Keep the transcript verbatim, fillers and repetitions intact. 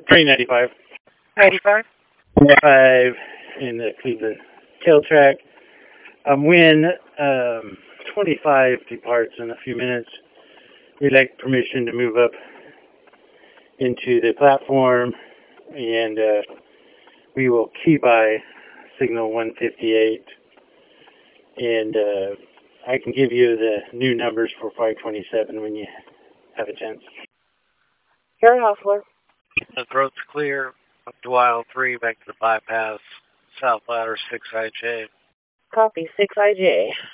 Train ninety-five. ninety-five? Five in the Cleveland tail track. Um, when um, twenty-five departs in a few minutes, we'd like permission to move up into the platform, and uh, we will key by signal one fifty-eight, and uh, I can give you the new numbers for five twenty-seven when you have a chance. Gary Hoffler. The throat's clear. Up to aisle three, back to the bypass. South ladder, six I J. Copy, six I J.